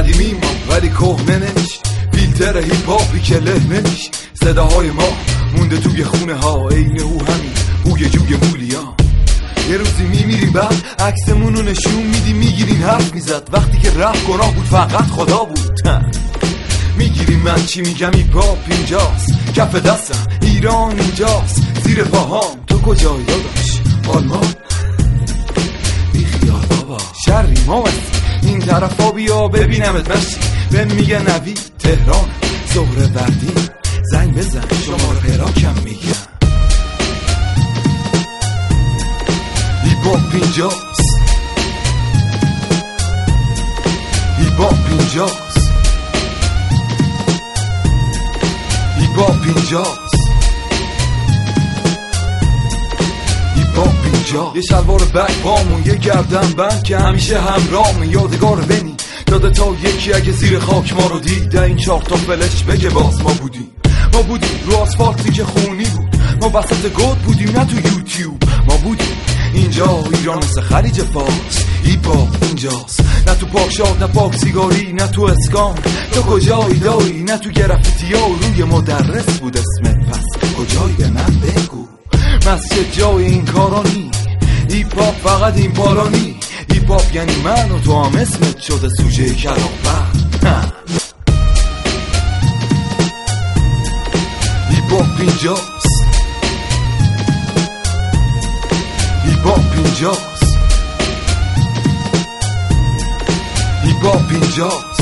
قدیمی ما ولی کهنه نمیشه، فیلتر هیپ هاپی که له نمیشه. صداهای ما مونده توی خونه ها، عین او همین بوی جوی مولیا. یه روزی میمیریم بعد عکسمونو نشون میدیم، میگیریم حرف میزد وقتی که رفت گناه بود فقط خدا بود. میگیریم من چی میگم، هیپ هاپ اینجاست، کف دستم ایران اینجاست، زیر پاهام تو کجایی داداش آلمان؟ بیخیال بابا شری ما این طرفا بیا ببینمت مشی. بهم میگه نوید تهران، زهره وردی زنگ بزن شماره پیراکم میگم. هیپ هاپ اینجاست، هیپ هاپ اینجاست، هیپ هاپ اینجاست، هیپ هاپ اینجاست. یه شلوار بک پامون یه گردن بند که همیشه همراهمون، یادگار بنی داده تا یکی اگه زیر خاک ما رو دید این 4 تا فلش بگه باز ما بودیم رو آسفالتی که خونی بود، ما وسط گود بودیم نه تو یوتیوب. ما بودیم اینجا ایران مثل خلیج فارس، هیپ هاپ اینجاست، نه تو پاکشاد نه پاک سیگاری نه تو اسکان. تو کجایی دایی؟ نه تو گرافیتی ها روی مدرس بود اسمت، پس کجایی به من بگو. مسجد جای این کارانی، هیپ هاپ فقط این پارانی. هیپ هاپ یعنی من و تو هم اسمت شده سوژه کلافت. هیپ هاپ اینجاست، هیپ هاپ اینجاست، هیپ هاپ اینجاست،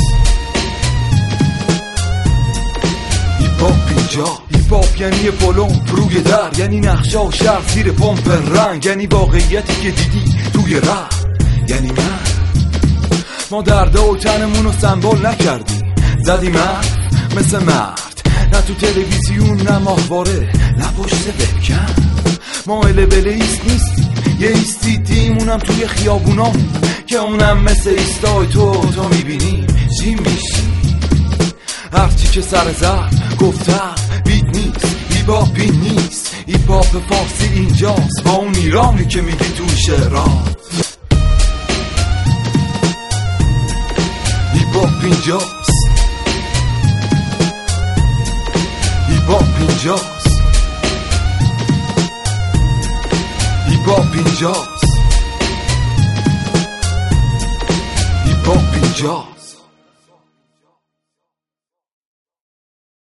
هیپ هاپ اینجاست. هیپ هاپ یعنی پلم روی در، یعنی نقشا و شهر زیر پمپ رنگ، یعنی واقعیتی که دیدی توی رپ، یعنی من. ما درده و تنمون رو سنبال نکردیم، زدیم مثل مرد، نه تو تلویزیون نه ماهواره نه پشت وبکم. ما البله ایست نیستیم، یه ایستیدیم اونم توی خیابونامون که اونم مثل ایستای تو میبینیم چی میشی. هرچی که سر زد گفتم بیت نیست، هیپ هاپ این نیست، هیپ هاپ فارسی اینجاست، با اون ایرانی که میگی تو شعرات. هیپ هاپ اینجاست، هیپ هاپ اینجاست، هیپ هاپ اینجاست، هیپ هاپ اینجاست.